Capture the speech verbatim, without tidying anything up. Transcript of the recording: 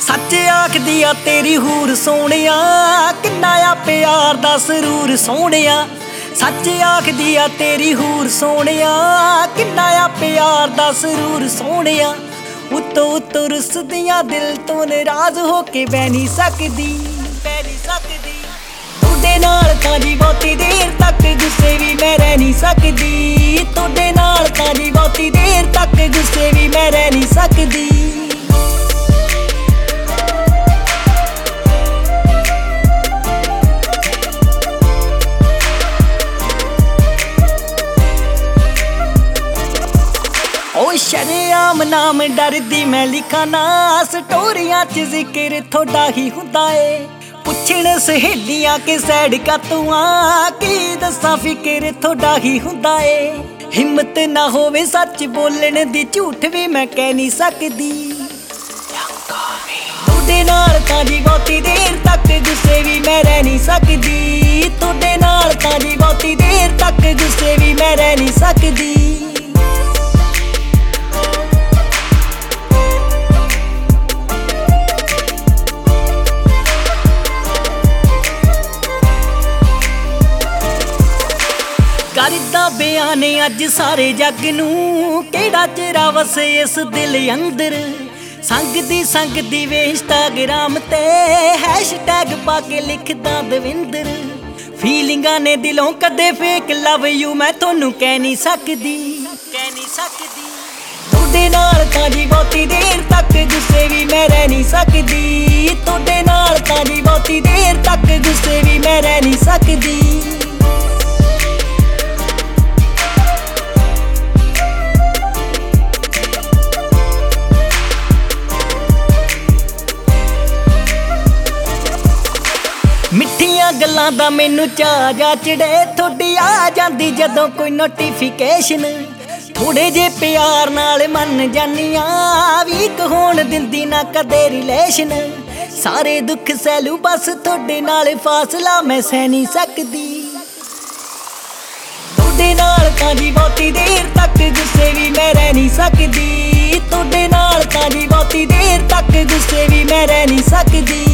सच आखदी आ तेरी हूर सोहणिया, किन्ना आ प्यार दा सरूर सोहणिया। सच आखदी आ तेरी हूर सोहणिया, किन्ना आ प्यार दा सरूर सोहणिया। उत्तों उत्तों रुसदियां दिल तो नाराज होके बह नहीं सकदी, बह नहीं सकदी। तोड़े नाल तां जी बहुती देर तक गुस्से भी मैं रह नहीं सकदी, तोड़े नाल तां जी बहुती देर तक गुस्से भी मैं रह नहीं सकदी। ओ शरेआम नाम डरदी मैं लिखा ना, स्टोरियां च जिक्र थोड़ा ही हुंदा ए। पुछण सहेलियां के सैड का तू आ, की दस्सां फिक्र थोड़ा ही हुंदा ए। हिम्मत ना होवे सच बोलण दी, झूठ भी मैं कह नहीं सकदी। तोड़े नाल तां जी बहुती देर तक गुस्से भी मैं रह नहीं सकदी, तोड़े नाल तां जी बहुती देर तक गुस्से भी मैं रह नहीं सकदी। करदा बयान अज सारे जग नूं, केड़ा चेहरा वसे इस दिल अंदर। संगदी संगदी वे इंस्टाग्राम ते हैशटैग पाके लिखदा दविंदर। फीलिंगां ने दिलों कदे फेक लव यू मैं थोनू कह नहीं सकदी, कह नहीं सकदी। तोड़े नाल तां जी बहुती देर तक गुस्से भी मैं रह नहीं सकदी, तोड़े नाल तां जी बहुती देर तक गुस्से भी मैं रह नहीं सकदी। मिठियां गल्लां दा मैनू चा जा चढ़े, थोड़ी आ जांदी जदों कोई नोटिफिकेशन। थोड़े जे प्यार नाल मन जानिया, वीक होण दिंदी ना कदे रिलेशन। सारे दुख सैलू बस थोड़े नाल फासला मैं सह नहीं सकदी। तोड़े नाल तां जी बहुती देर तक गुस्से भी मैं रह नहीं सकदी, तोड़े नाल तां जी बहुती देर तक गुस्से भी मैं रह नहीं सकदी।